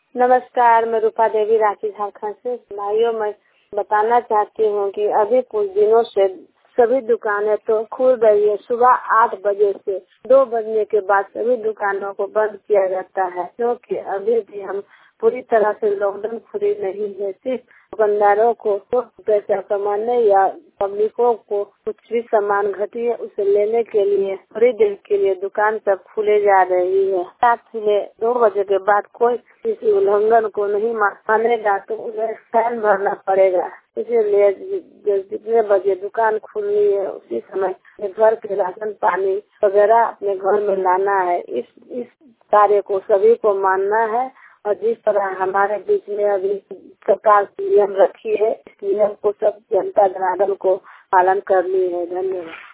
नमस्कार, मैं रूपा देवी रांची झारखंड से। भाइयों, मैं बताना चाहती हूँ कि अभी कुछ दिनों से सभी दुकानें तो खुल रही है। सुबह 8 बजे से 2 बजने के बाद सभी दुकानों को बंद किया जाता है, क्योंकि अभी भी हम पूरी तरह से लॉकडाउन फ्री नहीं है। सिर्फ दुकानदारों को पैसा कमाने या पब्लिकों को कुछ भी सामान घटी है उसे लेने के लिए थोड़ी देर के लिए दुकान सब खुले जा रही है। रात में 2 बजे के बाद कोई किसी उल्लंघन को नहीं मानेगा तो उन्हें फाइन भरना पड़ेगा। इसीलिए जितने बजे दुकान खुलनी है उसी समय घर के राशन पानी वगैरह अपने घर में लाना है। इस कार्य को सभी को मानना है और जिस तरह हमारे बीच में अभी सरकार नियम रखी है, इस नियम को सब जनता जनार्दन को पालन करनी है। धन्यवाद।